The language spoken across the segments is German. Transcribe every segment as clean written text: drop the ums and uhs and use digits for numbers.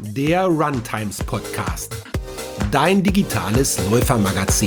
der Runtimes Podcast, dein digitales Läufermagazin.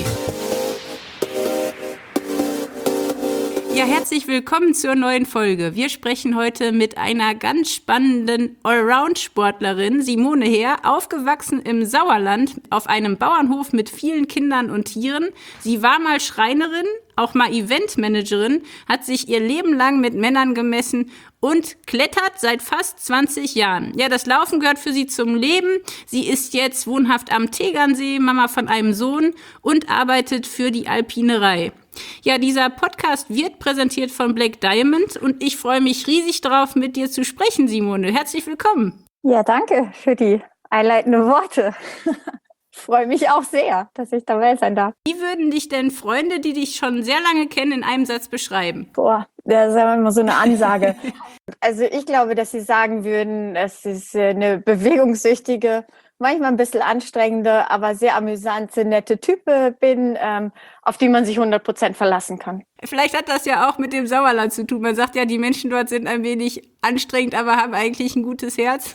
Ja, herzlich willkommen zur neuen Folge. Wir sprechen heute mit einer ganz spannenden Allround-Sportlerin, Simone Heer, aufgewachsen im Sauerland auf einem Bauernhof mit vielen Kindern und Tieren. Sie war mal Schreinerin, auch mal Eventmanagerin, hat sich ihr Leben lang mit Männern gemessen und klettert seit fast 20 Jahren. Ja, das Laufen gehört für sie zum Leben. Sie ist jetzt wohnhaft am Tegernsee, Mama von einem Sohn und arbeitet für die Alpinerei. Ja, dieser Podcast wird präsentiert von Black Diamond und ich freue mich riesig drauf, mit dir zu sprechen, Simone. Herzlich willkommen. Ja, danke für die einleitenden Worte. Ich freue mich auch sehr, dass ich dabei sein darf. Wie würden dich denn Freunde, die dich schon sehr lange kennen, in einem Satz beschreiben? Boah, das ist immer so eine Ansage. Also ich glaube, dass sie sagen würden, es ist eine bewegungssüchtige, manchmal ein bisschen anstrengende, aber sehr amüsante, nette Type bin, auf die man sich 100% verlassen kann. Vielleicht hat das ja auch mit dem Sauerland zu tun. Man sagt ja, die Menschen dort sind ein wenig anstrengend, aber haben eigentlich ein gutes Herz.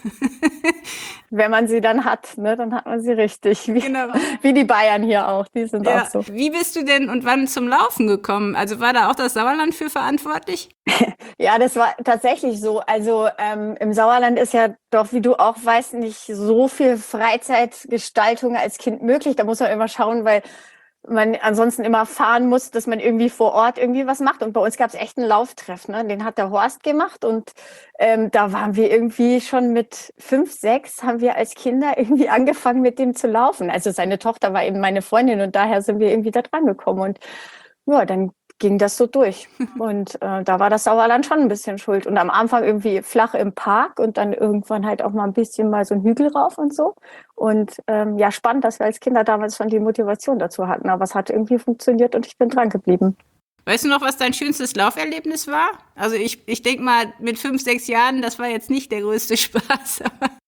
Wenn man sie dann hat, ne, dann hat man sie richtig. Wie die Bayern hier auch, die sind auch so. Wie bist du denn und wann zum Laufen gekommen? Also war da auch das Sauerland für verantwortlich? Ja, das war tatsächlich so. Also im Sauerland ist ja doch, wie du auch weißt, nicht so viel Freizeitgestaltung als Kind möglich. Da muss man immer schauen, weil man ansonsten immer fahren muss, dass man irgendwie vor Ort irgendwie was macht. Und bei uns gab es echt einen Lauftreff, ne? Den hat der Horst gemacht und da waren wir irgendwie schon mit 5, 6, haben wir als Kinder irgendwie angefangen, mit dem zu laufen. Also seine Tochter war eben meine Freundin und daher sind wir irgendwie da dran gekommen. Und ja, dann ging das so durch. Und da war das Sauerland schon ein bisschen schuld. Und am Anfang irgendwie flach im Park und dann irgendwann halt auch mal ein bisschen mal so einen Hügel rauf und so. Und ja, spannend, dass wir als Kinder damals schon die Motivation dazu hatten. Aber es hat irgendwie funktioniert und ich bin dran geblieben. Weißt du noch, was dein schönstes Lauferlebnis war? Also ich denke mal, mit 5, 6 Jahren, das war jetzt nicht der größte Spaß.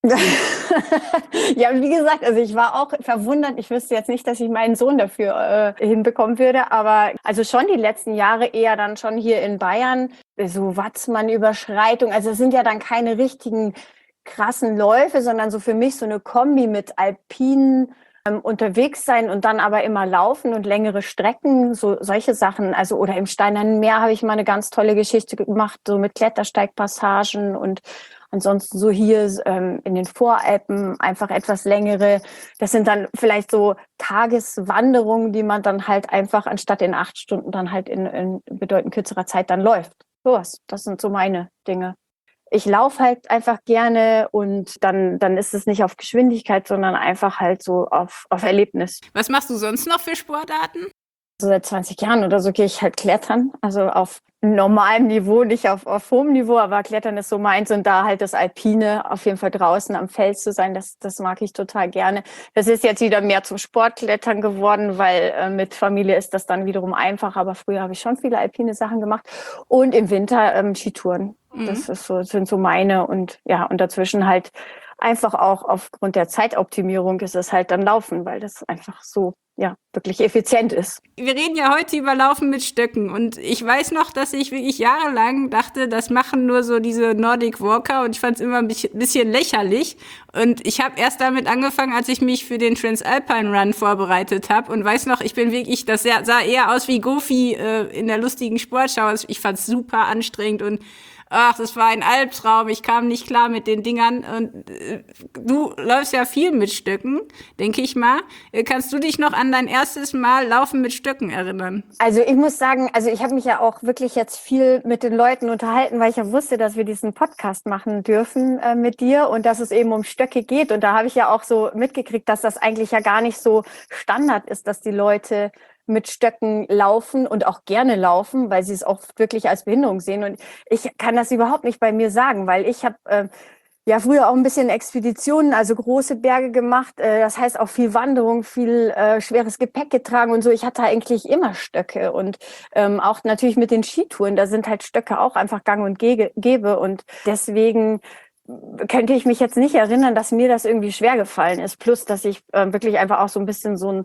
Ja, wie gesagt, also ich war auch verwundert. Ich wüsste jetzt nicht, dass ich meinen Sohn dafür hinbekommen würde. Aber also schon die letzten Jahre eher dann schon hier in Bayern. So Watzmann-Überschreitung. Also es sind ja dann keine richtigen krassen Läufe, sondern so für mich so eine Kombi mit alpinen unterwegs sein und dann aber immer laufen und längere Strecken, so solche Sachen. Also oder im Steinernen Meer habe ich mal eine ganz tolle Geschichte gemacht, so mit Klettersteigpassagen und ansonsten so hier in den Voralpen einfach etwas längere. Das sind dann vielleicht so Tageswanderungen, die man dann halt einfach anstatt in 8 Stunden dann halt in bedeutend kürzerer Zeit dann läuft. Sowas, das sind so meine Dinge. Ich laufe halt einfach gerne und dann ist es nicht auf Geschwindigkeit, sondern einfach halt so auf Erlebnis. Was machst du sonst noch für Sportarten? So seit 20 Jahren oder so gehe ich halt klettern, also auf normalem Niveau, nicht auf hohem Niveau, aber Klettern ist so meins und da halt das Alpine, auf jeden Fall draußen am Fels zu sein, das mag ich total gerne. Das ist jetzt wieder mehr zum Sportklettern geworden, weil mit Familie ist das dann wiederum einfach, aber früher habe ich schon viele alpine Sachen gemacht und im Winter Skitouren. Das ist so, sind so meine und ja, und dazwischen halt einfach auch aufgrund der Zeitoptimierung ist es halt dann Laufen, weil das einfach so, ja, wirklich effizient ist. Wir reden ja heute über Laufen mit Stöcken und ich weiß noch, dass ich wirklich jahrelang dachte, das machen nur so diese Nordic Walker und ich fand es immer ein bisschen lächerlich und ich habe erst damit angefangen, als ich mich für den Transalpine Run vorbereitet habe und weiß noch, ich bin wirklich, das sah eher aus wie Goofy in der lustigen Sportschau, ich fand es super anstrengend und ach, das war ein Albtraum, ich kam nicht klar mit den Dingern. Und du läufst ja viel mit Stöcken, denke ich mal. Kannst du dich noch an dein erstes Mal Laufen mit Stöcken erinnern? Also ich muss sagen, also ich habe mich ja auch wirklich jetzt viel mit den Leuten unterhalten, weil ich ja wusste, dass wir diesen Podcast machen dürfen mit dir und dass es eben um Stöcke geht. Und da habe ich ja auch so mitgekriegt, dass das eigentlich ja gar nicht so Standard ist, dass die Leute mit Stöcken laufen und auch gerne laufen, weil sie es auch wirklich als Behinderung sehen. Und ich kann das überhaupt nicht bei mir sagen, weil ich habe ja früher auch ein bisschen Expeditionen, also große Berge gemacht. Das heißt auch viel Wanderung, viel schweres Gepäck getragen und so. Ich hatte eigentlich immer Stöcke und auch natürlich mit den Skitouren, da sind halt Stöcke auch einfach gang und gäbe. Und deswegen könnte ich mich jetzt nicht erinnern, dass mir das irgendwie schwer gefallen ist. Plus, dass ich wirklich einfach auch so ein bisschen so ein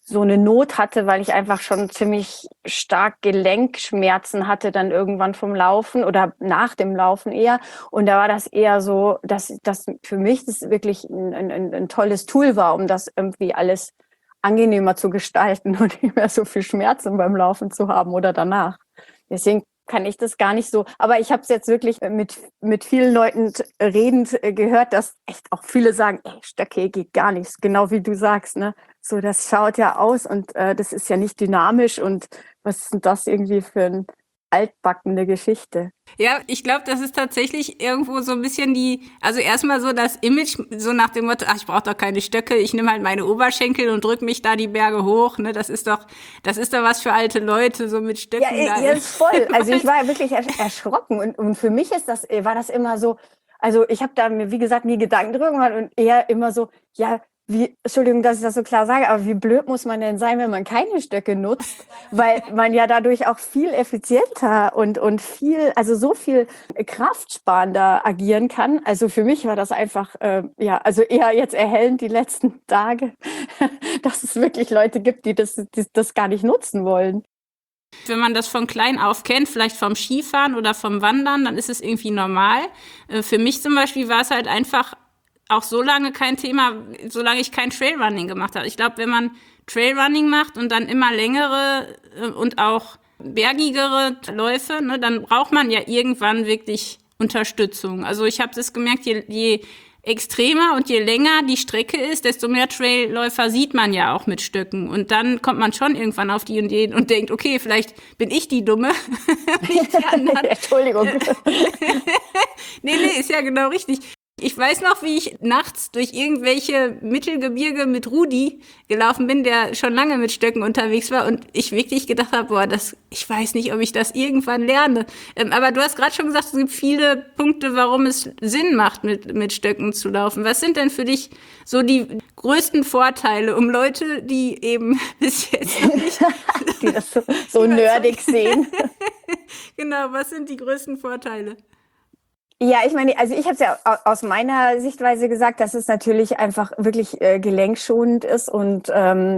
so eine Not hatte, weil ich einfach schon ziemlich stark Gelenkschmerzen hatte dann irgendwann vom Laufen oder nach dem Laufen eher. Und da war das eher so, dass das für mich das wirklich ein tolles Tool war, um das irgendwie alles angenehmer zu gestalten und nicht mehr so viel Schmerzen beim Laufen zu haben oder danach. Deswegen kann ich das gar nicht so. Aber ich habe es jetzt wirklich mit vielen Leuten redend gehört, dass echt auch viele sagen, ey, Stöcke geht gar nichts, genau wie du sagst, ne? So, das schaut ja aus und das ist ja nicht dynamisch und was ist denn das irgendwie für eine altbackene Geschichte? Ja, ich glaube, das ist tatsächlich irgendwo so ein bisschen also erstmal so das Image, so nach dem Motto, ach, ich brauche doch keine Stöcke, ich nehme halt meine Oberschenkel und drücke mich da die Berge hoch, ne? Das ist doch was für alte Leute, so mit Stöcken. Ja, ist voll. Also ich war wirklich erschrocken und für mich war das immer so, also ich habe da mir, wie gesagt, nie Gedanken drüber gemacht und eher immer so, ja, Entschuldigung, dass ich das so klar sage, aber wie blöd muss man denn sein, wenn man keine Stöcke nutzt? Weil man ja dadurch auch viel effizienter und viel, also so viel kraftsparender agieren kann. Also für mich war das einfach, also eher jetzt erhellend die letzten Tage, dass es wirklich Leute gibt, die das gar nicht nutzen wollen. Wenn man das von klein auf kennt, vielleicht vom Skifahren oder vom Wandern, dann ist es irgendwie normal. Für mich zum Beispiel war es halt einfach auch so lange kein Thema, solange ich kein Trailrunning gemacht habe. Ich glaube, wenn man Trailrunning macht und dann immer längere und auch bergigere Läufe, ne, dann braucht man ja irgendwann wirklich Unterstützung. Also ich habe das gemerkt, je extremer und je länger die Strecke ist, desto mehr Trailläufer sieht man ja auch mit Stöcken. Und dann kommt man schon irgendwann auf die Ideen und denkt, okay, vielleicht bin ich die Dumme. Nicht die anderen. Entschuldigung. Nee, ist ja genau richtig. Ich weiß noch, wie ich nachts durch irgendwelche Mittelgebirge mit Rudi gelaufen bin, der schon lange mit Stöcken unterwegs war und ich wirklich gedacht habe, ich weiß nicht, ob ich das irgendwann lerne. Aber du hast gerade schon gesagt, es gibt viele Punkte, warum es Sinn macht, mit Stöcken zu laufen. Was sind denn für dich so die größten Vorteile, um Leute, die eben bis jetzt noch nicht die das so nerdig sehen? Genau, was sind die größten Vorteile? Ja, ich meine, also ich habe es ja aus meiner Sichtweise gesagt, dass es natürlich einfach wirklich gelenkschonend ist und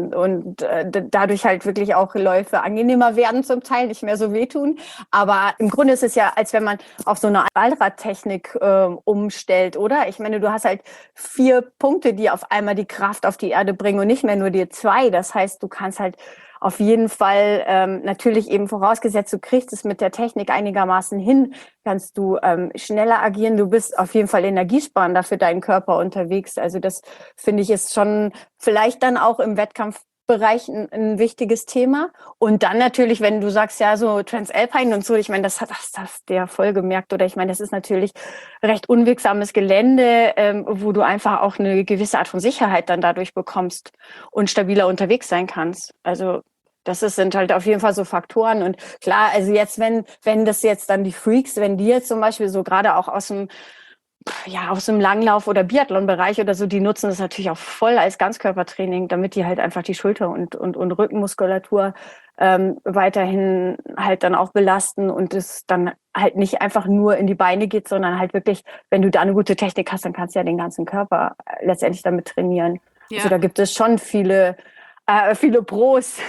dadurch halt wirklich auch Läufe angenehmer werden zum Teil, nicht mehr so wehtun. Aber im Grunde ist es ja, als wenn man auf so eine Allradtechnik umstellt, oder? Ich meine, du hast halt 4 Punkte, die auf einmal die Kraft auf die Erde bringen und nicht mehr nur die 2. Das heißt, du kannst halt auf jeden Fall natürlich eben vorausgesetzt, du kriegst es mit der Technik einigermaßen hin, kannst du schneller agieren. Du bist auf jeden Fall energiesparender für deinen Körper unterwegs. Also das, finde ich, ist schon vielleicht dann auch im Wettkampfbereich ein wichtiges Thema. Und dann natürlich, wenn du sagst, ja, so Transalpine und so, ich meine, das hast du ja voll gemerkt. Oder ich meine, das ist natürlich recht unwegsames Gelände, wo du einfach auch eine gewisse Art von Sicherheit dann dadurch bekommst und stabiler unterwegs sein kannst. Also sind halt auf jeden Fall so Faktoren. Und klar, also jetzt, wenn das jetzt dann die Freaks, wenn die jetzt zum Beispiel so gerade auch aus dem Langlauf- oder Biathlon-Bereich oder so, die nutzen das natürlich auch voll als Ganzkörpertraining, damit die halt einfach die Schulter- und Rückenmuskulatur weiterhin halt dann auch belasten und es dann halt nicht einfach nur in die Beine geht, sondern halt wirklich, wenn du da eine gute Technik hast, dann kannst du ja den ganzen Körper letztendlich damit trainieren. Ja. Also da gibt es schon viele Pros.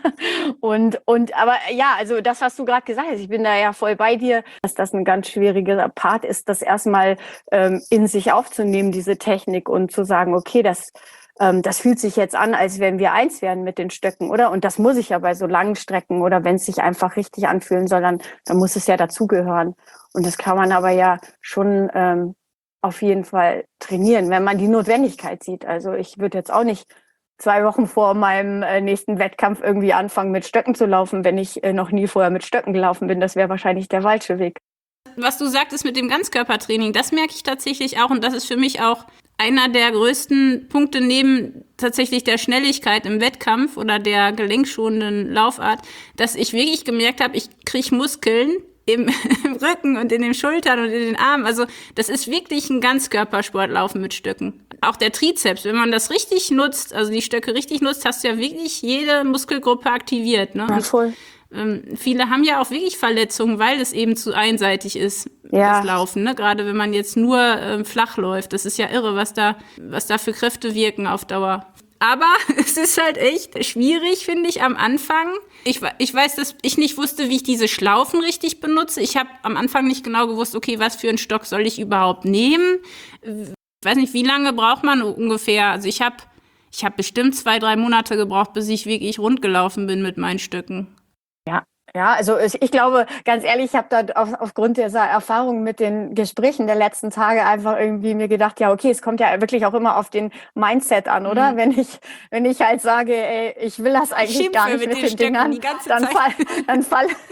Aber ja, also das, was du gerade gesagt hast, ich bin da ja voll bei dir, dass das ein ganz schwieriger Part ist, das erstmal in sich aufzunehmen, diese Technik und zu sagen, okay, das fühlt sich jetzt an, als wenn wir eins wären mit den Stöcken, oder? Und das muss ich ja bei so langen Strecken oder wenn es sich einfach richtig anfühlen soll, dann muss es ja dazugehören. Und das kann man aber ja schon auf jeden Fall trainieren, wenn man die Notwendigkeit sieht. Also ich würde jetzt auch nicht 2 Wochen vor meinem nächsten Wettkampf irgendwie anfangen, mit Stöcken zu laufen, wenn ich noch nie vorher mit Stöcken gelaufen bin. Das wäre wahrscheinlich der falsche Weg. Was du sagtest mit dem Ganzkörpertraining, das merke ich tatsächlich auch. Und das ist für mich auch einer der größten Punkte neben tatsächlich der Schnelligkeit im Wettkampf oder der gelenkschonenden Laufart, dass ich wirklich gemerkt habe, ich kriege Muskeln im Rücken und in den Schultern und in den Armen. Also das ist wirklich ein Ganzkörpersport, Laufen mit Stöcken. Auch der Trizeps, wenn man das richtig nutzt, also die Stöcke richtig nutzt, hast du ja wirklich jede Muskelgruppe aktiviert. Ne? Ja, voll. Viele haben ja auch wirklich Verletzungen, weil es eben zu einseitig ist, das Laufen. Ne? Gerade wenn man jetzt nur flach läuft. Das ist ja irre, was da für Kräfte wirken auf Dauer. Aber es ist halt echt schwierig, finde ich, am Anfang. Ich weiß, dass ich nicht wusste, wie ich diese Schlaufen richtig benutze. Ich habe am Anfang nicht genau gewusst, okay, was für einen Stock soll ich überhaupt nehmen? Ich weiß nicht, wie lange braucht man ungefähr? Also ich hab bestimmt 2-3 Monate gebraucht, bis ich wirklich rund gelaufen bin mit meinen Stöcken. Ja, also ich glaube, ganz ehrlich, ich habe da aufgrund dieser Erfahrung mit den Gesprächen der letzten Tage einfach irgendwie mir gedacht, ja, okay, es kommt ja wirklich auch immer auf den Mindset an, oder? Wenn ich halt sage, ey, ich will das eigentlich gar nicht mit den Dingern, dann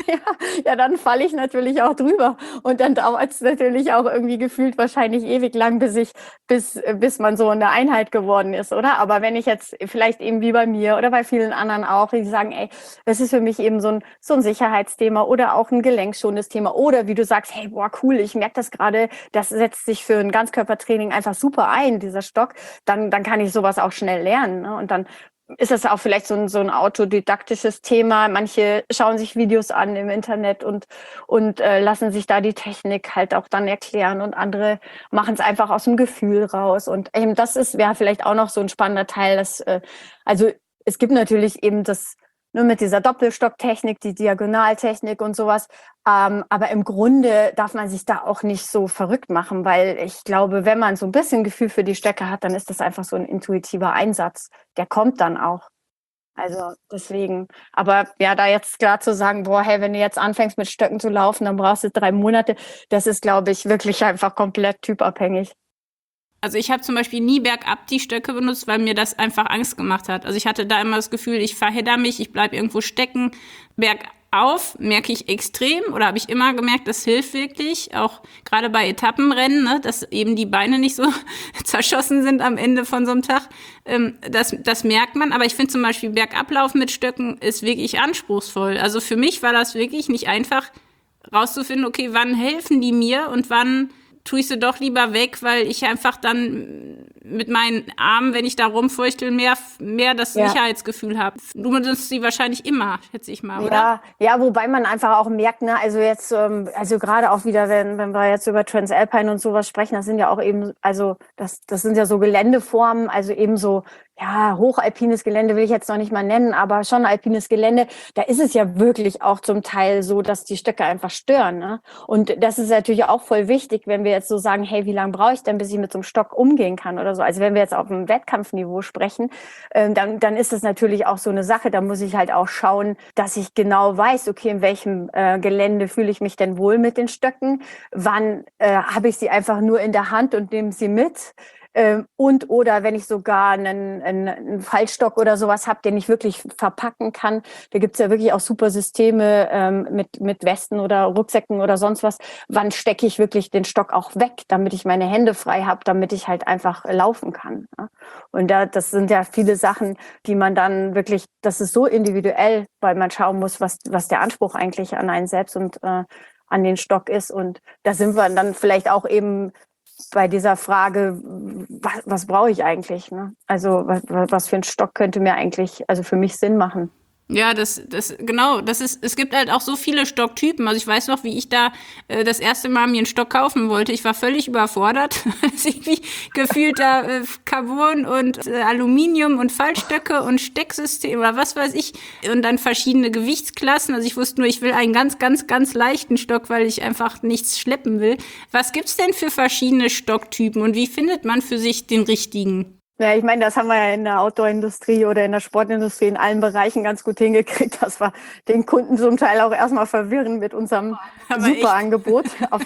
falle ich natürlich auch drüber. Und dann dauert es natürlich auch irgendwie gefühlt wahrscheinlich ewig lang, bis man so eine Einheit geworden ist, oder? Aber wenn ich jetzt vielleicht eben wie bei mir oder bei vielen anderen auch, die sagen, ey, das ist für mich eben so ein Sicherheitsthema oder auch ein gelenkschonendes Thema oder wie du sagst, hey, boah, cool, ich merke das gerade, das setzt sich für ein Ganzkörpertraining einfach super ein, dieser Stock, dann kann ich sowas auch schnell lernen, ne? Und dann ist das auch vielleicht so ein autodidaktisches Thema. Manche schauen sich Videos an im Internet und lassen sich da die Technik halt auch dann erklären und andere machen es einfach aus dem Gefühl raus. Und eben wäre vielleicht auch noch so ein spannender Teil, also es gibt natürlich eben das nur mit dieser Doppelstocktechnik, die Diagonaltechnik und sowas. Aber im Grunde darf man sich da auch nicht so verrückt machen, weil ich glaube, wenn man so ein bisschen Gefühl für die Stöcke hat, dann ist das einfach so ein intuitiver Einsatz. Der kommt dann auch. Also deswegen, aber ja, da jetzt klar zu sagen, boah, hey, wenn du jetzt anfängst mit Stöcken zu laufen, dann brauchst du 3 Monate, das ist, glaube ich, wirklich einfach komplett typabhängig. Also ich habe zum Beispiel nie bergab die Stöcke benutzt, weil mir das einfach Angst gemacht hat. Also ich hatte da immer das Gefühl, ich verhedder mich, ich bleib irgendwo stecken. Bergauf merke ich extrem oder habe ich immer gemerkt, das hilft wirklich. Auch gerade bei Etappenrennen, ne, dass eben die Beine nicht so zerschossen sind am Ende von so einem Tag. Das merkt man. Aber ich finde zum Beispiel Bergablaufen mit Stöcken ist wirklich anspruchsvoll. Also für mich war das wirklich nicht einfach rauszufinden, okay, wann helfen die mir und wann tue ich sie doch lieber weg, weil ich einfach dann mit meinen Armen, wenn ich da rumfeuchtel, mehr das Sicherheitsgefühl habe. Du benutzt sie wahrscheinlich immer, schätze ich mal, oder? Ja, wobei man einfach auch merkt, ne, also jetzt, also gerade auch wieder, wenn wir jetzt über Transalpine und sowas sprechen, das sind ja auch eben, also das sind ja so Geländeformen, also eben so, ja, hochalpines Gelände will ich jetzt noch nicht mal nennen, aber schon alpines Gelände, da ist es ja wirklich auch zum Teil so, dass die Stöcke einfach stören, ne? Und das ist natürlich auch voll wichtig, wenn wir jetzt so sagen, hey, wie lange brauche ich denn, bis ich mit so einem Stock umgehen kann oder so. Also wenn wir jetzt auf dem Wettkampfniveau sprechen, dann ist das natürlich auch so eine Sache, da muss ich halt auch schauen, dass ich genau weiß, okay, in welchem Gelände fühle ich mich denn wohl mit den Stöcken, wann habe ich sie einfach nur in der Hand und nehme sie mit. Und oder wenn ich sogar einen Fallstock oder sowas habe, den ich wirklich verpacken kann, da gibt's ja wirklich auch super Systeme mit Westen oder Rucksäcken oder sonst was. Wann stecke ich wirklich den Stock auch weg, damit ich meine Hände frei habe, damit ich halt einfach laufen kann. Ja? Und das sind ja viele Sachen, die man dann wirklich, das ist so individuell, weil man schauen muss, was der Anspruch eigentlich an einen selbst und an den Stock ist. Und da sind wir dann vielleicht auch eben bei dieser Frage, was brauche ich eigentlich? Ne? Also was für ein Stock könnte mir eigentlich, also für mich Sinn machen? Ja, genau, es gibt halt auch so viele Stocktypen. Also ich weiß noch, wie ich da das erste Mal mir einen Stock kaufen wollte. Ich war völlig überfordert. Irgendwie gefühlt da Carbon und Aluminium und Fallstöcke und Stecksystem oder was weiß ich. Und dann verschiedene Gewichtsklassen. Also ich wusste nur, ich will einen ganz, ganz, ganz leichten Stock, weil ich einfach nichts schleppen will. Was gibt's denn für verschiedene Stocktypen und wie findet man für sich den richtigen? Ja, ich meine, das haben wir ja in der Outdoor-Industrie oder in der Sportindustrie in allen Bereichen ganz gut hingekriegt, dass wir den Kunden zum Teil auch erstmal verwirren mit unserem super Angebot.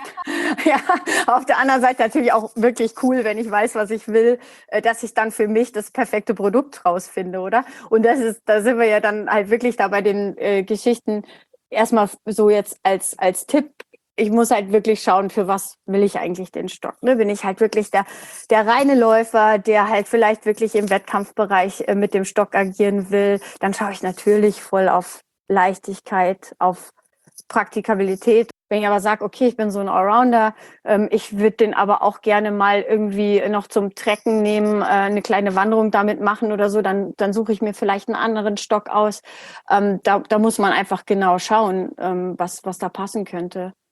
Auf der anderen Seite natürlich auch wirklich cool, wenn ich weiß, was ich will, dass ich dann für mich das perfekte Produkt rausfinde, oder? Und da sind wir ja dann halt wirklich da bei den Geschichten erstmal so jetzt als Tipp. Ich muss halt wirklich schauen, für was will ich eigentlich den Stock. Ne? Bin ich halt wirklich der reine Läufer, der halt vielleicht wirklich im Wettkampfbereich mit dem Stock agieren will, dann schaue ich natürlich voll auf Leichtigkeit, auf Praktikabilität. Wenn ich aber sage, okay, ich bin so ein Allrounder, ich würde den aber auch gerne mal irgendwie noch zum Trekken nehmen, eine kleine Wanderung damit machen oder so, dann suche ich mir vielleicht einen anderen Stock aus. Da muss man einfach genau schauen, was da passen könnte.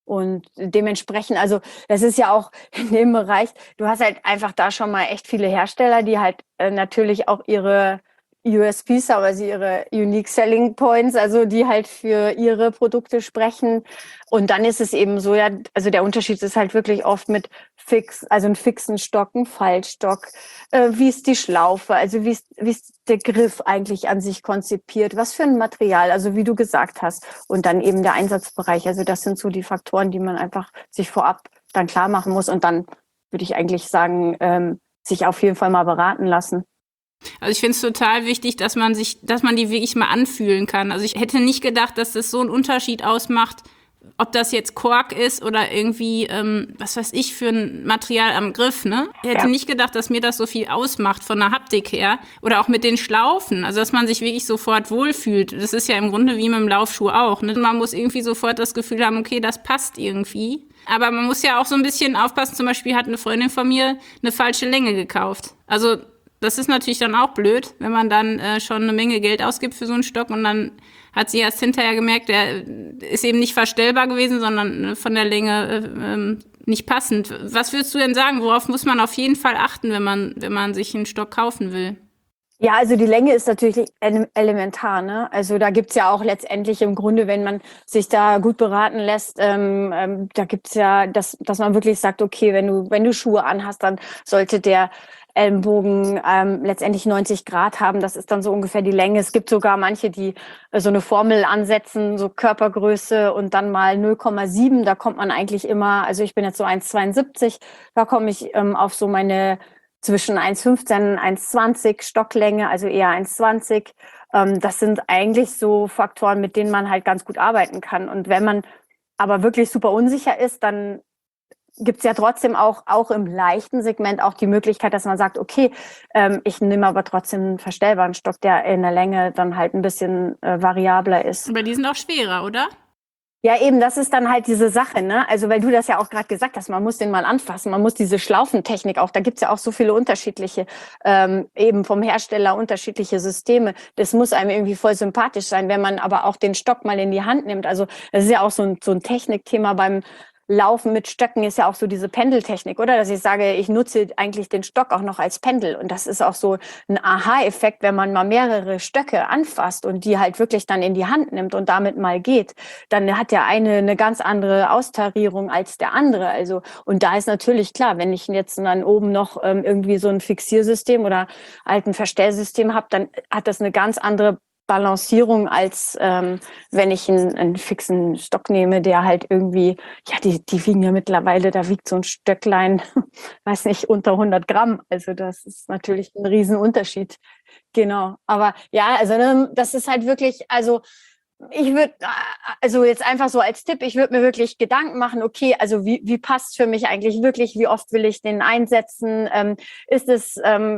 Und dementsprechend, also das ist ja auch in dem Bereich, du hast halt einfach da schon mal echt viele Hersteller, die halt natürlich auch ihre USPs, aber sie ihre Unique Selling Points, also die halt für ihre Produkte sprechen. Und dann ist es eben so, ja, also der Unterschied ist halt wirklich oft mit also einen fixen Stock, ein Fallstock, wie ist die Schlaufe, also wie ist der Griff eigentlich an sich konzipiert, was für ein Material, also wie du gesagt hast. Und dann eben der Einsatzbereich. Also das sind so die Faktoren, die man einfach sich vorab dann klar machen muss. Und dann würde ich eigentlich sagen, sich auf jeden Fall mal beraten lassen. Also ich finde es total wichtig, dass man die wirklich mal anfühlen kann. Also ich hätte nicht gedacht, dass das so einen Unterschied ausmacht, ob das jetzt Kork ist oder irgendwie, was weiß ich, für ein Material am Griff, ne? Ich hätte nicht gedacht, dass mir das so viel ausmacht von der Haptik her. Oder auch mit den Schlaufen, also dass man sich wirklich sofort wohlfühlt. Das ist ja im Grunde wie mit dem Laufschuh auch, ne? Man muss irgendwie sofort das Gefühl haben, okay, das passt irgendwie. Aber man muss ja auch so ein bisschen aufpassen. Zum Beispiel hat eine Freundin von mir eine falsche Länge gekauft. Also das ist natürlich dann auch blöd, wenn man dann schon eine Menge Geld ausgibt für so einen Stock und dann hat sie erst hinterher gemerkt, der ist eben nicht verstellbar gewesen, sondern von der Länge nicht passend. Was würdest du denn sagen, worauf muss man auf jeden Fall achten, wenn man sich einen Stock kaufen will? Ja, also die Länge ist natürlich elementar, ne? Also da gibt's ja auch letztendlich im Grunde, wenn man sich da gut beraten lässt, da gibt's ja, dass man wirklich sagt, okay, wenn du Schuhe anhast, dann sollte der Ellenbogen letztendlich 90 Grad haben. Das ist dann so ungefähr die Länge. Es gibt sogar manche, die so eine Formel ansetzen, so Körpergröße und dann mal 0,7. Da kommt man eigentlich immer, also ich bin jetzt so 1,72, da komme ich auf so meine zwischen 1,15 und 1,20 Stocklänge, also eher 1,20. Das sind eigentlich so Faktoren, mit denen man halt ganz gut arbeiten kann. Und wenn man aber wirklich super unsicher ist, dann gibt's ja trotzdem auch im leichten Segment auch die Möglichkeit, dass man sagt, okay, ich nehme aber trotzdem einen verstellbaren Stock, der in der Länge dann halt ein bisschen variabler ist. Aber die sind auch schwerer, oder? Ja, eben, das ist dann halt diese Sache, ne? Also, weil du das ja auch gerade gesagt hast, man muss den mal anfassen, man muss diese Schlaufentechnik auch, da gibt's ja auch so viele unterschiedliche, eben vom Hersteller unterschiedliche Systeme. Das muss einem irgendwie voll sympathisch sein, wenn man aber auch den Stock mal in die Hand nimmt. Also, das ist ja auch so ein Technikthema beim Laufen mit Stöcken ist ja auch so diese Pendeltechnik, oder? Dass ich sage, ich nutze eigentlich den Stock auch noch als Pendel. Und das ist auch so ein Aha-Effekt, wenn man mal mehrere Stöcke anfasst und die halt wirklich dann in die Hand nimmt und damit mal geht. Dann hat der eine ganz andere Austarierung als der andere. Also, und da ist natürlich klar, wenn ich jetzt dann oben noch irgendwie so ein Fixiersystem oder halt ein Verstellsystem habe, dann hat das eine ganz andere Balancierung, als wenn ich einen fixen Stock nehme, der halt irgendwie, ja, die wiegen ja mittlerweile, da wiegt so ein Stöcklein, weiß nicht, unter 100 Gramm. Also das ist natürlich ein Riesenunterschied. Genau. Aber ja, also das ist halt wirklich, also ich würde, also jetzt einfach so als Tipp, ich würde mir wirklich Gedanken machen, okay, also wie passt für mich eigentlich wirklich, wie oft will ich den einsetzen, ist es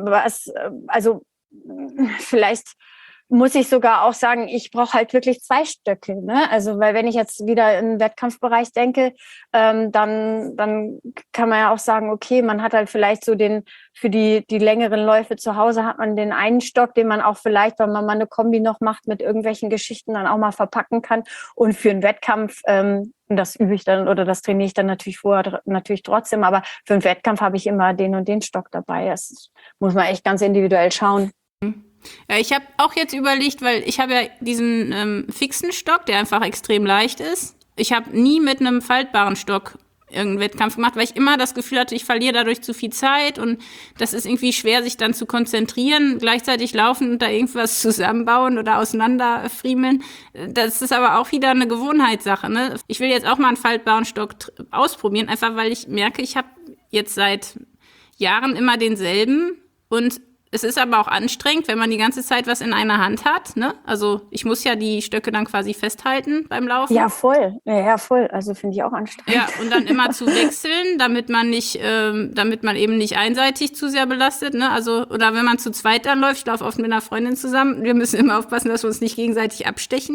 also vielleicht muss ich sogar auch sagen, ich brauche halt wirklich 2 Stöcke, ne? Also, weil wenn ich jetzt wieder in den Wettkampfbereich denke, dann kann man ja auch sagen, okay, man hat halt vielleicht so für die längeren Läufe zu Hause hat man den einen Stock, den man auch vielleicht, wenn man mal eine Kombi noch macht mit irgendwelchen Geschichten, dann auch mal verpacken kann. Und für einen Wettkampf, das übe ich dann oder das trainiere ich dann natürlich vorher natürlich trotzdem, aber für einen Wettkampf habe ich immer den und den Stock dabei. Das muss man echt ganz individuell schauen. Ja, ich habe auch jetzt überlegt, weil ich habe ja diesen fixen Stock, der einfach extrem leicht ist. Ich habe nie mit einem faltbaren Stock irgendeinen Wettkampf gemacht, weil ich immer das Gefühl hatte, ich verliere dadurch zu viel Zeit und das ist irgendwie schwer, sich dann zu konzentrieren, gleichzeitig laufen und da irgendwas zusammenbauen oder auseinanderfriemeln. Das ist aber auch wieder eine Gewohnheitssache, ne? Ich will jetzt auch mal einen faltbaren Stock ausprobieren, einfach weil ich merke, ich habe jetzt seit Jahren immer denselben und es ist aber auch anstrengend, wenn man die ganze Zeit was in einer Hand hat, ne? Also ich muss ja die Stöcke dann quasi festhalten beim Laufen. Ja, voll. Ja, voll. Also finde ich auch anstrengend. Ja, und dann immer zu wechseln, damit man eben nicht einseitig zu sehr belastet, ne? Also, oder wenn man zu zweit dann läuft, ich laufe oft mit einer Freundin zusammen, wir müssen immer aufpassen, dass wir uns nicht gegenseitig abstechen.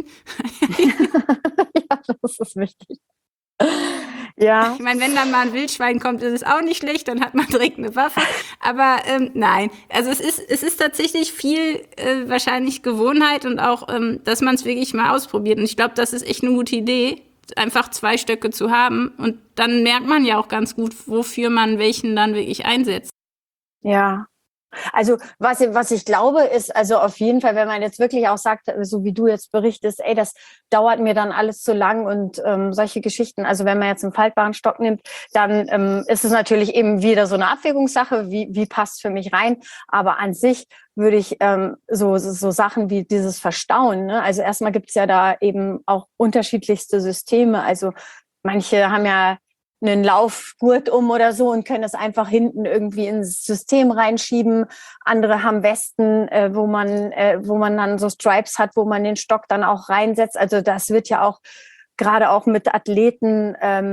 Ja, das ist wichtig. Ja. Ich meine, wenn dann mal ein Wildschwein kommt, ist es auch nicht schlecht, dann hat man direkt eine Waffe. Aber nein, also es ist tatsächlich viel wahrscheinlich Gewohnheit und auch, dass man es wirklich mal ausprobiert. Und ich glaube, das ist echt eine gute Idee, einfach 2 Stöcke zu haben. Und dann merkt man ja auch ganz gut, wofür man welchen dann wirklich einsetzt. Ja. Also was ich glaube, ist also auf jeden Fall, wenn man jetzt wirklich auch sagt, so wie du jetzt berichtest, ey, das dauert mir dann alles zu lang und solche Geschichten. Also wenn man jetzt einen faltbaren Stock nimmt, dann ist es natürlich eben wieder so eine Abwägungssache, wie passt für mich rein. Aber an sich würde ich so Sachen wie dieses Verstauen, ne? Also erstmal gibt es ja da eben auch unterschiedlichste Systeme. Also manche haben ja einen Laufgurt oder so und können das einfach hinten irgendwie ins System reinschieben. Andere haben Westen, wo man dann so Stripes hat, wo man den Stock dann auch reinsetzt. Also das wird ja auch gerade auch mit Athleten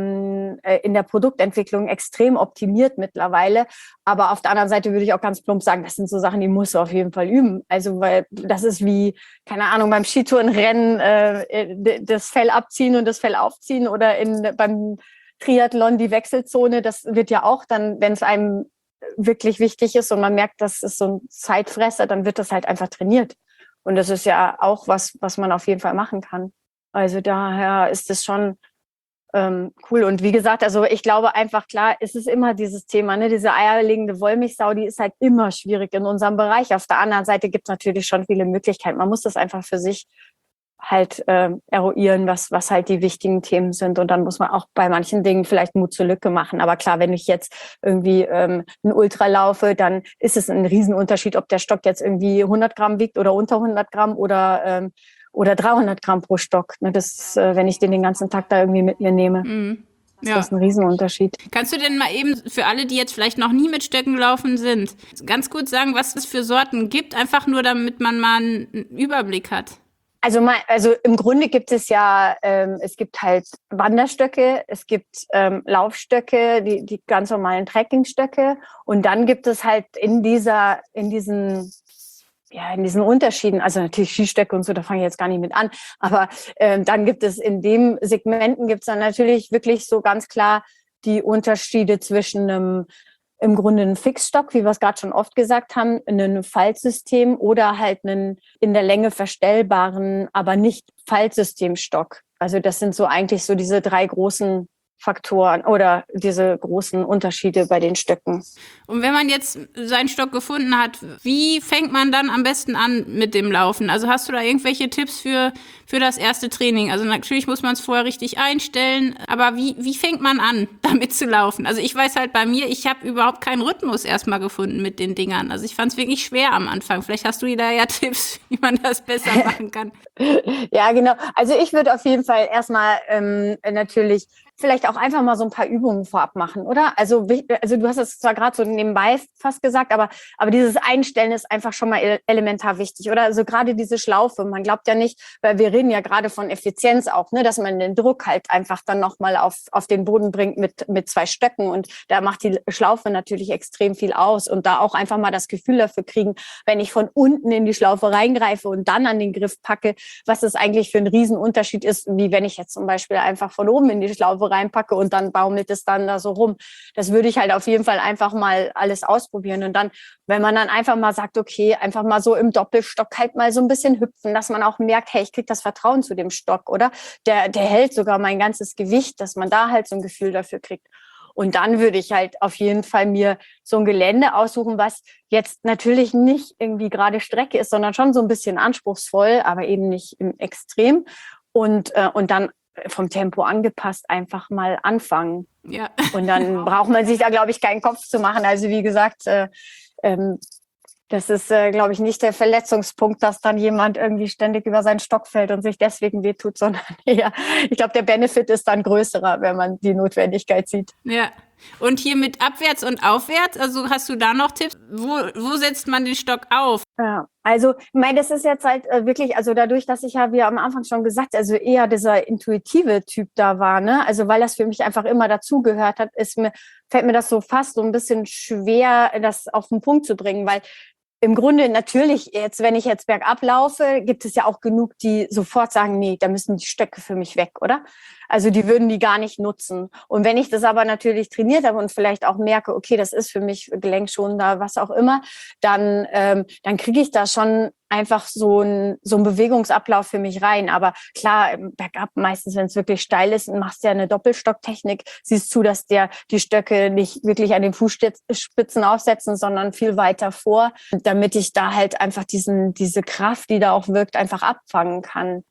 in der Produktentwicklung extrem optimiert mittlerweile. Aber auf der anderen Seite würde ich auch ganz plump sagen, das sind so Sachen, die musst du auf jeden Fall üben. Also weil das ist wie, keine Ahnung, beim Skitourenrennen das Fell abziehen und das Fell aufziehen oder beim Triathlon die Wechselzone, das wird ja auch dann, wenn es einem wirklich wichtig ist und man merkt, das ist so ein Zeitfresser, dann wird das halt einfach trainiert. Und das ist ja auch was man auf jeden Fall machen kann. Also daher ist es schon cool. Und wie gesagt, also ich glaube einfach, klar, es ist immer dieses Thema, ne, diese eierlegende Wollmilchsau, die ist halt immer schwierig in unserem Bereich. Auf der anderen Seite gibt es natürlich schon viele Möglichkeiten. Man muss das einfach für sich halt eruieren, was halt die wichtigen Themen sind. Und dann muss man auch bei manchen Dingen vielleicht Mut zur Lücke machen. Aber klar, wenn ich jetzt irgendwie ein Ultra laufe, dann ist es ein Riesenunterschied, ob der Stock jetzt irgendwie 100 Gramm wiegt oder unter 100 Gramm oder 300 Gramm pro Stock. Ne, das, wenn ich den ganzen Tag da irgendwie mit mir nehme. Das ist ein Riesenunterschied. Kannst du denn mal eben für alle, die jetzt vielleicht noch nie mit Stöcken gelaufen sind, ganz kurz sagen, was es für Sorten gibt? Einfach nur, damit man mal einen Überblick hat. Also im Grunde gibt es ja, es gibt halt Wanderstöcke, es gibt Laufstöcke, die ganz normalen Trekkingstöcke und dann gibt es halt in diesen Unterschieden, also natürlich Skistöcke und so, da fange ich jetzt gar nicht mit an, aber dann gibt es in dem Segmenten gibt's dann natürlich wirklich so ganz klar die Unterschiede zwischen im Grunde einen Fixstock, wie wir es gerade schon oft gesagt haben, ein Faltsystem oder halt einen in der Länge verstellbaren, aber nicht Faltsystemstock. Also das sind so eigentlich so diese 3 großen Faktoren oder diese großen Unterschiede bei den Stöcken. Und wenn man jetzt seinen Stock gefunden hat, wie fängt man dann am besten an mit dem Laufen? Also hast du da irgendwelche Tipps für das erste Training? Also natürlich muss man es vorher richtig einstellen, aber wie fängt man an, damit zu laufen? Also ich weiß halt bei mir, ich habe überhaupt keinen Rhythmus erstmal gefunden mit den Dingern. Also ich fand es wirklich schwer am Anfang. Vielleicht hast du da ja Tipps, wie man das besser machen kann. Ja, genau. Also ich würde auf jeden Fall erstmal natürlich vielleicht auch einfach mal so ein paar Übungen vorab machen, oder? Also du hast es zwar gerade so nebenbei fast gesagt, aber dieses Einstellen ist einfach schon mal elementar wichtig, oder? Also gerade diese Schlaufe, man glaubt ja nicht, weil wir reden ja gerade von Effizienz auch, ne, dass man den Druck halt einfach dann nochmal auf den Boden bringt mit 2 Stöcken und da macht die Schlaufe natürlich extrem viel aus und da auch einfach mal das Gefühl dafür kriegen, wenn ich von unten in die Schlaufe reingreife und dann an den Griff packe, was das eigentlich für ein Riesenunterschied ist, wie wenn ich jetzt zum Beispiel einfach von oben in die Schlaufe reinpacke und dann baumelt es dann da so rum. Das würde ich halt auf jeden Fall einfach mal alles ausprobieren. Und dann, wenn man dann einfach mal sagt, okay, einfach mal so im Doppelstock halt mal so ein bisschen hüpfen, dass man auch merkt, hey, ich kriege das Vertrauen zu dem Stock, oder? Der hält sogar mein ganzes Gewicht, dass man da halt so ein Gefühl dafür kriegt. Und dann würde ich halt auf jeden Fall mir so ein Gelände aussuchen, was jetzt natürlich nicht irgendwie gerade Strecke ist, sondern schon so ein bisschen anspruchsvoll, aber eben nicht im Extrem. Und dann vom Tempo angepasst einfach mal anfangen. Ja. Und dann braucht man sich da, glaube ich, keinen Kopf zu machen. Also wie gesagt, das ist, glaube ich, nicht der Verletzungspunkt, dass dann jemand irgendwie ständig über seinen Stock fällt und sich deswegen wehtut, sondern eher, ich glaube, der Benefit ist dann größerer, wenn man die Notwendigkeit sieht. Ja. Und hier mit abwärts und aufwärts, also hast du da noch Tipps? Wo setzt man den Stock auf? Ja, also ich meine, das ist jetzt halt wirklich, also dadurch, dass ich ja, wie am Anfang schon gesagt, also eher dieser intuitive Typ da war, ne? Also weil das für mich einfach immer dazugehört hat, fällt mir das so fast so ein bisschen schwer, das auf den Punkt zu bringen, weil im Grunde natürlich jetzt, wenn ich jetzt bergab laufe, gibt es ja auch genug, die sofort sagen, nee, da müssen die Stöcke für mich weg, oder? Also die würden die gar nicht nutzen. Und wenn ich das aber natürlich trainiert habe und vielleicht auch merke, okay, das ist für mich gelenkschonender, was auch immer, dann kriege ich da schon einfach so ein Bewegungsablauf für mich rein. Aber klar, bergab meistens, wenn es wirklich steil ist, machst du ja eine Doppelstocktechnik, siehst zu, dass die Stöcke nicht wirklich an den Fußspitzen aufsetzen, sondern viel weiter vor, damit ich da halt einfach diese Kraft, die da auch wirkt, einfach abfangen kann.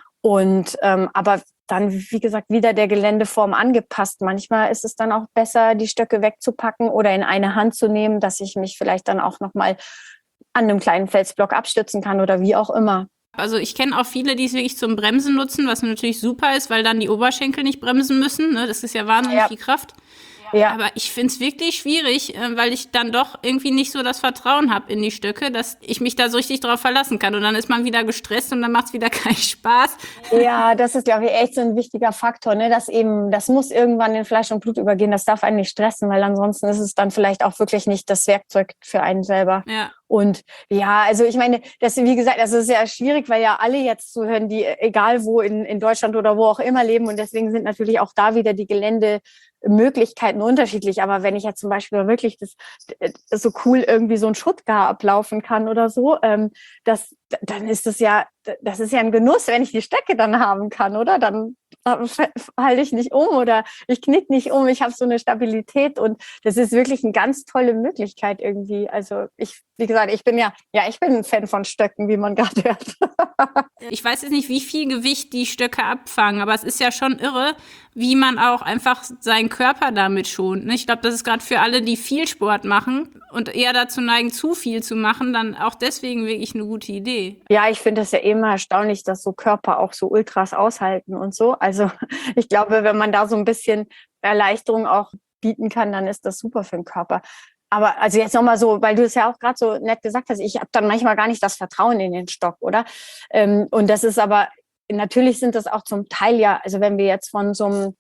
Und aber dann, wie gesagt, wieder der Geländeform angepasst. Manchmal ist es dann auch besser, die Stöcke wegzupacken oder in eine Hand zu nehmen, dass ich mich vielleicht dann auch nochmal an einem kleinen Felsblock abstützen kann oder wie auch immer. Also ich kenne auch viele, die es wirklich zum Bremsen nutzen, was natürlich super ist, weil dann die Oberschenkel nicht bremsen müssen. Ne? Das ist ja wahnsinnig viel Kraft. Ja. Aber ich finde es wirklich schwierig, weil ich dann doch irgendwie nicht so das Vertrauen habe in die Stöcke, dass ich mich da so richtig drauf verlassen kann. Und dann ist man wieder gestresst und dann macht es wieder keinen Spaß. Ja, das ist, glaube ich, echt so ein wichtiger Faktor, ne? Das muss irgendwann in Fleisch und Blut übergehen. Das darf einen nicht stressen, weil ansonsten ist es dann vielleicht auch wirklich nicht das Werkzeug für einen selber. Ja. Und ja, also ich meine, das, wie gesagt, das ist ja schwierig, weil ja alle jetzt zuhören, die egal wo in Deutschland oder wo auch immer leben. Und deswegen sind natürlich auch da wieder die Geländemöglichkeiten unterschiedlich. Aber wenn ich jetzt zum Beispiel wirklich das so cool irgendwie so ein Schuttgar ablaufen kann oder so, dann ist das ist ja ein Genuss, wenn ich die Stöcke dann haben kann, oder? Dann halte ich nicht um oder ich knick nicht um. Ich habe so eine Stabilität und das ist wirklich eine ganz tolle Möglichkeit irgendwie. Also wie gesagt, ich bin ein Fan von Stöcken, wie man gerade hört. Ich weiß jetzt nicht, wie viel Gewicht die Stöcke abfangen, aber es ist ja schon irre, wie man auch einfach seinen Körper damit schont. Ich glaube, das ist gerade für alle, die viel Sport machen und eher dazu neigen, zu viel zu machen, dann auch deswegen wirklich eine gute Idee. Ja, ich finde es ja immer erstaunlich, dass so Körper auch so Ultras aushalten und so. Also ich glaube, wenn man da so ein bisschen Erleichterung auch bieten kann, dann ist das super für den Körper. Aber also jetzt nochmal so, weil du es ja auch gerade so nett gesagt hast, ich habe dann manchmal gar nicht das Vertrauen in den Stock, oder? Und das ist aber, natürlich sind das auch zum Teil ja, also wenn wir jetzt von so einem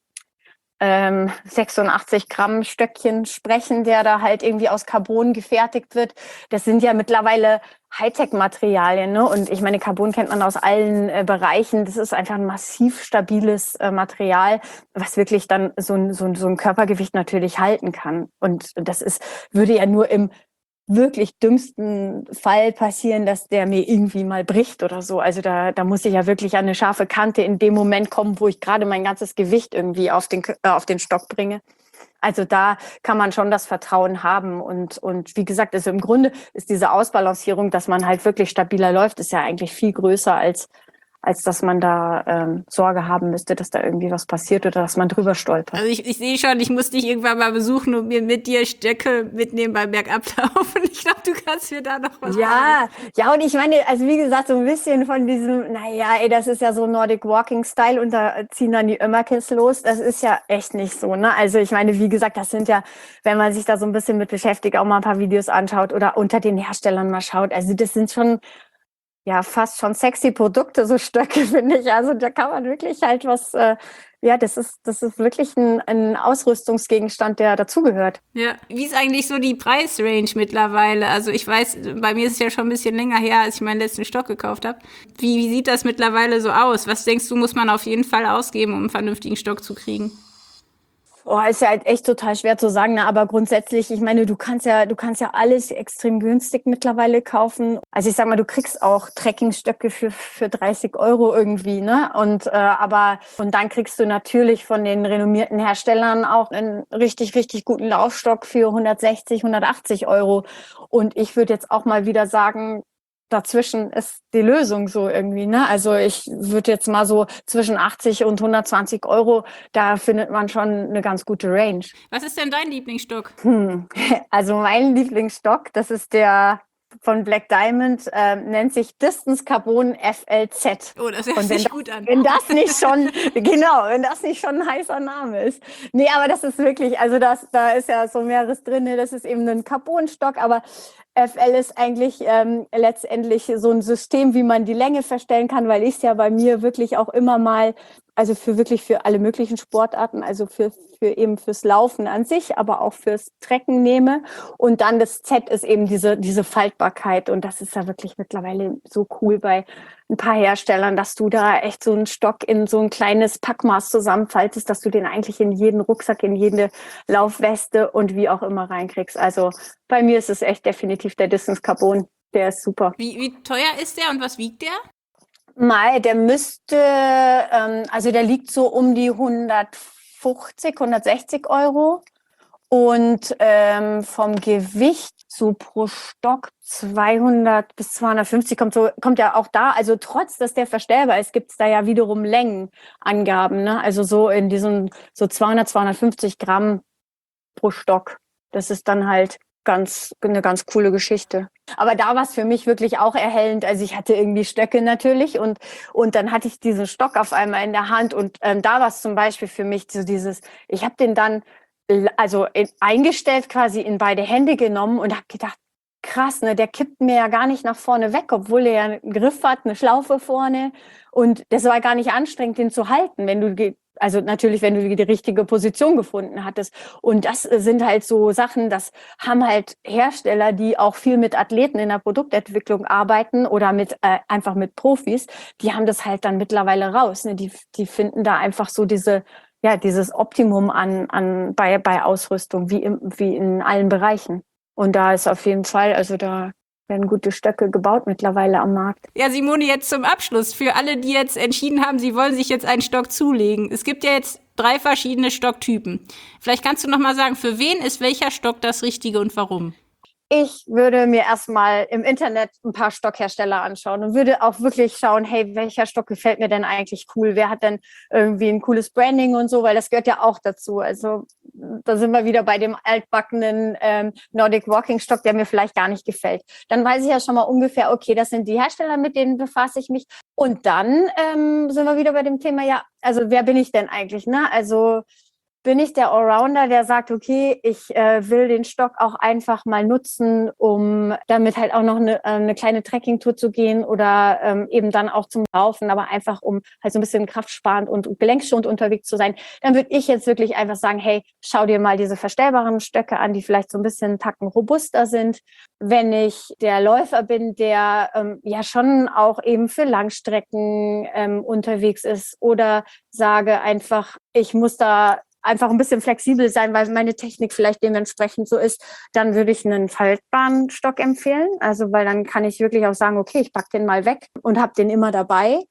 86 Gramm Stöckchen sprechen, der da halt irgendwie aus Carbon gefertigt wird. Das sind ja mittlerweile Hightech-Materialien, ne? Und ich meine, Carbon kennt man aus allen Bereichen. Das ist einfach ein massiv stabiles Material, was wirklich dann so ein Körpergewicht natürlich halten kann. Und würde ja nur im wirklich dümmsten Fall passieren, dass der mir irgendwie mal bricht oder so. Also da muss ich ja wirklich an eine scharfe Kante in dem Moment kommen, wo ich gerade mein ganzes Gewicht irgendwie auf den Stock bringe. Also da kann man schon das Vertrauen haben. Und wie gesagt, also im Grunde ist diese Ausbalancierung, dass man halt wirklich stabiler läuft, ist ja eigentlich viel größer als dass man da Sorge haben müsste, dass da irgendwie was passiert oder dass man drüber stolpert. Also ich sehe schon, ich muss dich irgendwann mal besuchen und mir mit dir Stöcke mitnehmen beim Bergablaufen. Ich glaube, du kannst mir da noch was sagen. Ja, und ich meine, also wie gesagt, so ein bisschen von diesem, das ist ja so Nordic Walking Style und da ziehen dann die Ömmerkes los. Das ist ja echt nicht so, ne? Also ich meine, wie gesagt, das sind ja, wenn man sich da so ein bisschen mit beschäftigt, auch mal ein paar Videos anschaut oder unter den Herstellern mal schaut, also das sind schon fast schon sexy Produkte, so Stöcke, finde ich. Also da kann man wirklich halt was, das ist wirklich ein Ausrüstungsgegenstand, der dazugehört. Ja, wie ist eigentlich so die Preisrange mittlerweile? Also ich weiß, bei mir ist es ja schon ein bisschen länger her, als ich meinen letzten Stock gekauft habe. Wie sieht das mittlerweile so aus? Was denkst du, muss man auf jeden Fall ausgeben, um einen vernünftigen Stock zu kriegen? Oh, ist ja halt echt total schwer zu sagen, ne? Aber grundsätzlich, ich meine, du kannst ja alles extrem günstig mittlerweile kaufen. Also ich sag mal, du kriegst auch Trekkingstöcke für 30 Euro irgendwie, ne? Und dann kriegst du natürlich von den renommierten Herstellern auch einen richtig, richtig guten Laufstock für 160, 180 Euro. Und ich würde jetzt auch mal wieder sagen, dazwischen ist die Lösung so irgendwie, ne? Also ich würde jetzt mal so zwischen 80 und 120 Euro, da findet man schon eine ganz gute Range. Was ist denn dein Lieblingsstock? Also mein Lieblingsstock, das ist der von Black Diamond, nennt sich Distance Carbon FLZ. Oh, das hört sich gut an. Wenn das nicht schon ein heißer Name ist. Nee, aber das ist wirklich, also da ist ja so mehreres drin, das ist eben ein Carbonstock, aber FL ist eigentlich letztendlich so ein System, wie man die Länge verstellen kann, weil ich es ja bei mir wirklich auch immer mal, also für alle möglichen Sportarten, also fürs Laufen an sich, aber auch fürs Trekken nehme. Und dann das Z ist eben diese Faltbarkeit. Und das ist ja wirklich mittlerweile so cool bei ein paar Herstellern, dass du da echt so einen Stock in so ein kleines Packmaß zusammenfaltest, dass du den eigentlich in jeden Rucksack, in jede Laufweste und wie auch immer reinkriegst. Also bei mir ist es echt definitiv der Distance Carbon. Der ist super. Wie teuer ist der und was wiegt der? Mai, der müsste, also der liegt so um die 150, 160 Euro. Und vom Gewicht so pro Stock 200 bis 250 kommt ja auch da. Also trotz, dass der verstellbar ist, gibt es da ja wiederum Längenangaben. Ne? Also so in diesen so 200, 250 Gramm pro Stock. Das ist dann halt eine ganz coole Geschichte. Aber da war es für mich wirklich auch erhellend. Also ich hatte irgendwie Stöcke natürlich und dann hatte ich diesen Stock auf einmal in der Hand und da war es zum Beispiel für mich so dieses, ich habe den dann eingestellt quasi in beide Hände genommen und habe gedacht, krass, ne, der kippt mir ja gar nicht nach vorne weg, obwohl er ja einen Griff hat, eine Schlaufe vorne und das war gar nicht anstrengend, den zu halten, also natürlich, wenn du die richtige Position gefunden hattest. Und das sind halt so Sachen, das haben halt Hersteller, die auch viel mit Athleten in der Produktentwicklung arbeiten oder einfach mit Profis, die haben das halt dann mittlerweile raus. Ne? Die finden da einfach so dieses Optimum bei Ausrüstung, wie in allen Bereichen. Und da ist auf jeden Fall, also da werden gute Stöcke gebaut mittlerweile am Markt. Ja, Simone, jetzt zum Abschluss. Für alle, die jetzt entschieden haben, sie wollen sich jetzt einen Stock zulegen. Es gibt ja jetzt 3 verschiedene Stocktypen. Vielleicht kannst du noch mal sagen, für wen ist welcher Stock das Richtige und warum? Ich würde mir erstmal im Internet ein paar Stockhersteller anschauen und würde auch wirklich schauen, hey, welcher Stock gefällt mir denn eigentlich cool? Wer hat denn irgendwie ein cooles Branding und so, weil das gehört ja auch dazu. Also da sind wir wieder bei dem altbackenen Nordic Walking Stock, der mir vielleicht gar nicht gefällt. Dann weiß ich ja schon mal ungefähr, okay, das sind die Hersteller, mit denen befasse ich mich. Und dann sind wir wieder bei dem Thema, ja, also wer bin ich denn eigentlich? Ne? Also bin ich der Allrounder, der sagt, okay, ich will den Stock auch einfach mal nutzen, um damit halt auch noch eine kleine Trekkingtour zu gehen oder eben dann auch zum Laufen, aber einfach um halt so ein bisschen kraftsparend und gelenkschonend unterwegs zu sein. Dann würde ich jetzt wirklich einfach sagen, hey, schau dir mal diese verstellbaren Stöcke an, die vielleicht so ein bisschen einen Tacken robuster sind. Wenn ich der Läufer bin, der ja schon auch eben für Langstrecken unterwegs ist oder sage einfach, ich muss da einfach ein bisschen flexibel sein, weil meine Technik vielleicht dementsprechend so ist, dann würde ich einen faltbaren Stock empfehlen. Also, weil dann kann ich wirklich auch sagen, okay, ich pack den mal weg und habe den immer dabei.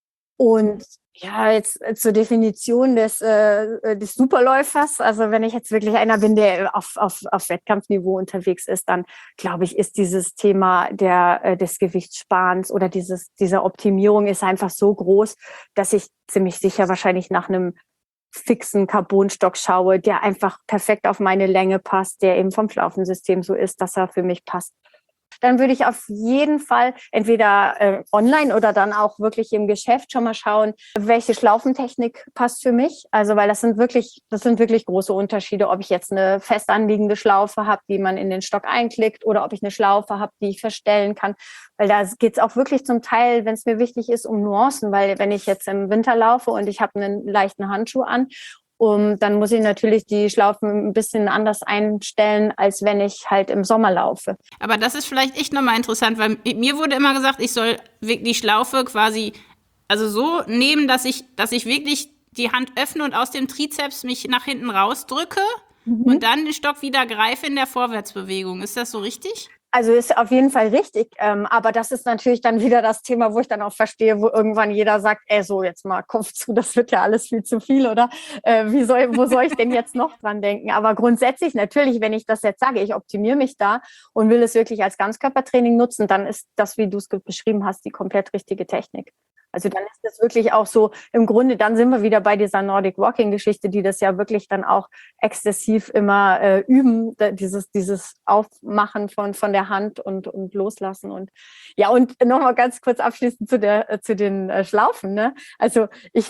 Und ja, jetzt zur Definition des Superläufers. Also wenn ich jetzt wirklich einer bin, der auf Wettkampfniveau unterwegs ist, dann glaube ich, ist dieses Thema des Gewichtssparens oder dieser Optimierung ist einfach so groß, dass ich ziemlich sicher wahrscheinlich nach einem fixen Carbonstock schaue, der einfach perfekt auf meine Länge passt, der eben vom Schlaufensystem so ist, dass er für mich passt. Dann würde ich auf jeden Fall entweder online oder dann auch wirklich im Geschäft schon mal schauen, welche Schlaufentechnik passt für mich. Also, weil das sind wirklich große Unterschiede, ob ich jetzt eine fest anliegende Schlaufe habe, die man in den Stock einklickt, oder ob ich eine Schlaufe habe, die ich verstellen kann. Weil da geht es auch wirklich zum Teil, wenn es mir wichtig ist, um Nuancen. Weil wenn ich jetzt im Winter laufe und ich habe einen leichten Handschuh an, dann muss ich natürlich die Schlaufen ein bisschen anders einstellen, als wenn ich halt im Sommer laufe. Aber das ist vielleicht echt nochmal interessant, weil mir wurde immer gesagt, ich soll die Schlaufe quasi also so nehmen, dass ich wirklich die Hand öffne und aus dem Trizeps mich nach hinten rausdrücke und dann den Stock wieder greife in der Vorwärtsbewegung. Ist das so richtig? Also ist auf jeden Fall richtig, aber das ist natürlich dann wieder das Thema, wo ich dann auch verstehe, wo irgendwann jeder sagt, so jetzt mal Kopf zu, das wird ja alles viel zu viel, oder? Wo soll ich denn jetzt noch dran denken? Aber grundsätzlich natürlich, wenn ich das jetzt sage, ich optimiere mich da und will es wirklich als Ganzkörpertraining nutzen, dann ist das, wie du es beschrieben hast, die komplett richtige Technik. Also dann ist das wirklich auch so, im Grunde, dann sind wir wieder bei dieser Nordic Walking Geschichte, die das ja wirklich dann auch exzessiv immer üben, dieses Aufmachen von der Hand und loslassen. Und ja, und nochmal ganz kurz abschließend zu den Schlaufen, ne? Also ich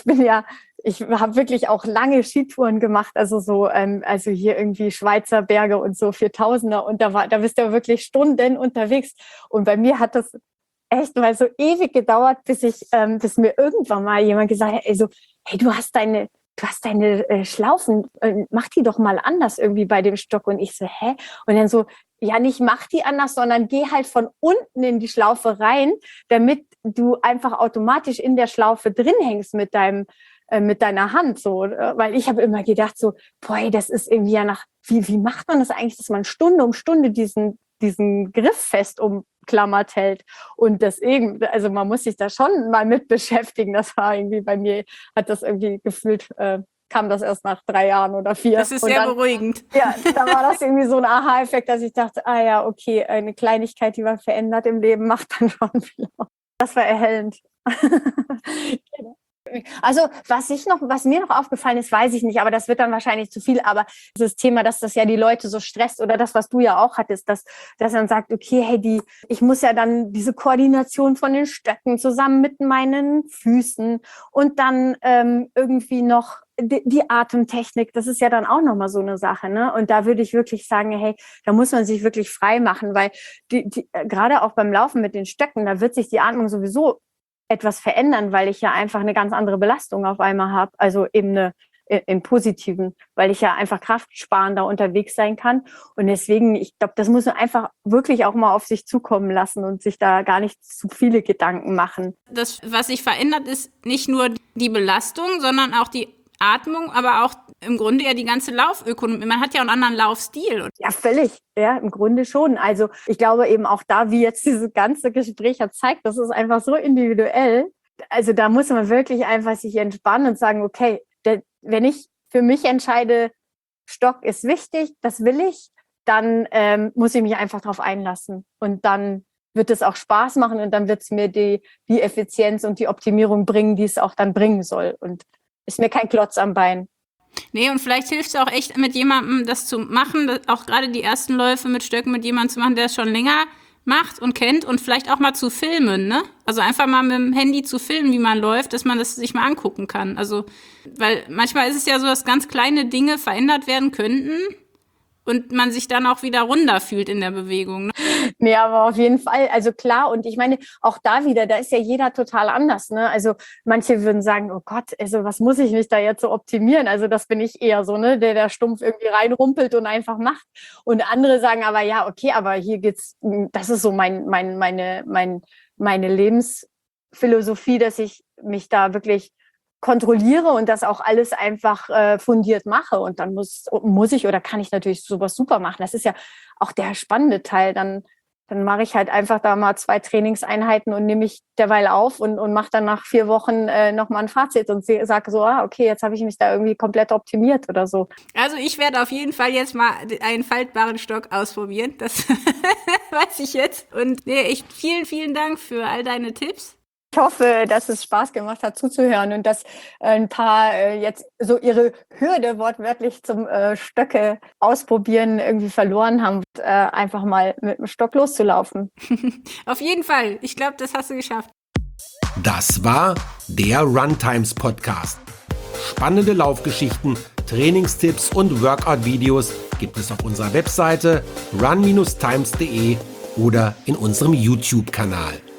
habe wirklich auch lange Skitouren gemacht, also hier irgendwie Schweizer Berge und so 4000er, und da bist du wirklich Stunden unterwegs. Und bei mir hat das echt mal so ewig gedauert, bis mir irgendwann mal jemand gesagt hat, hey, du hast deine du hast deine Schlaufen, mach die doch mal anders irgendwie bei dem Stock. Und ich so, hä? Und dann so, ja, nicht mach die anders, sondern geh halt von unten in die Schlaufe rein, damit du einfach automatisch in der Schlaufe drin hängst mit deiner Hand, so, weil ich habe immer gedacht so, boah, das ist irgendwie ja wie macht man das eigentlich, dass man Stunde um Stunde diesen Griff fest umklammert hält und deswegen, also man muss sich da schon mal mit beschäftigen, das war irgendwie bei mir, hat das irgendwie gefühlt, kam das erst nach 3 Jahren oder 4. Das ist sehr beruhigend. Ja, da war das irgendwie so ein Aha-Effekt, dass ich dachte, ja, okay, eine Kleinigkeit, die man verändert im Leben, macht dann schon viel aus. Das war erhellend. Also was mir noch aufgefallen ist, weiß ich nicht, aber das wird dann wahrscheinlich zu viel, aber dieses Thema, dass das ja die Leute so stresst oder das, was du ja auch hattest, dass man sagt, okay, hey, ich muss ja dann diese Koordination von den Stöcken zusammen mit meinen Füßen und dann irgendwie noch die Atemtechnik, das ist ja dann auch nochmal so eine Sache, ne? Und da würde ich wirklich sagen, hey, da muss man sich wirklich frei machen, weil gerade auch beim Laufen mit den Stöcken, da wird sich die Atmung sowieso etwas verändern, weil ich ja einfach eine ganz andere Belastung auf einmal habe, also eben im Positiven, weil ich ja einfach kraftsparender unterwegs sein kann. Und deswegen, ich glaube, das muss man einfach wirklich auch mal auf sich zukommen lassen und sich da gar nicht zu viele Gedanken machen. Das, was sich verändert, ist nicht nur die Belastung, sondern auch die Atmung, aber auch im Grunde ja die ganze Laufökonomie. Man hat ja einen anderen Laufstil. Ja, völlig. Ja, im Grunde schon. Also ich glaube eben auch da, wie jetzt dieses ganze Gespräch hat zeigt, das ist einfach so individuell. Also da muss man wirklich einfach sich entspannen und sagen, okay, wenn ich für mich entscheide, Stock ist wichtig, das will ich, dann muss ich mich einfach drauf einlassen. Und dann wird es auch Spaß machen und dann wird es mir die Effizienz und die Optimierung bringen, die es auch dann bringen soll. Und ist mir kein Klotz am Bein. Nee, und vielleicht hilft es auch echt mit jemandem, das zu machen, auch gerade die ersten Läufe mit Stöcken mit jemandem zu machen, der es schon länger macht und kennt und vielleicht auch mal zu filmen, ne? Also einfach mal mit dem Handy zu filmen, wie man läuft, dass man das sich mal angucken kann. Also, weil manchmal ist es ja so, dass ganz kleine Dinge verändert werden könnten und man sich dann auch wieder runder fühlt in der Bewegung, ne? Nee, aber auf jeden Fall, also klar, und ich meine, auch da wieder, da ist ja jeder total anders, ne? Also manche würden sagen, oh Gott, also was muss ich mich da jetzt so optimieren? Also das bin ich eher so, ne, der stumpf irgendwie reinrumpelt und einfach macht. Und andere sagen aber, ja, okay, aber hier geht's, das ist so meine Lebensphilosophie, dass ich mich da wirklich kontrolliere und das auch alles einfach fundiert mache. Und dann muss ich oder kann ich natürlich sowas super machen. Das ist ja auch der spannende Teil. Dann mache ich halt einfach da mal 2 Trainingseinheiten und nehme mich derweil auf und mache dann nach 4 Wochen nochmal ein Fazit und sage so, okay, jetzt habe ich mich da irgendwie komplett optimiert oder so. Also ich werde auf jeden Fall jetzt mal einen faltbaren Stock ausprobieren. Das weiß ich jetzt. Und echt vielen, vielen Dank für all deine Tipps. Ich hoffe, dass es Spaß gemacht hat, zuzuhören und dass ein paar jetzt so ihre Hürde wortwörtlich zum Stöcke ausprobieren irgendwie verloren haben, und, einfach mal mit dem Stock loszulaufen. Auf jeden Fall. Ich glaube, das hast du geschafft. Das war der Runtimes Podcast. Spannende Laufgeschichten, Trainingstipps und Workout-Videos gibt es auf unserer Webseite run-times.de oder in unserem YouTube-Kanal.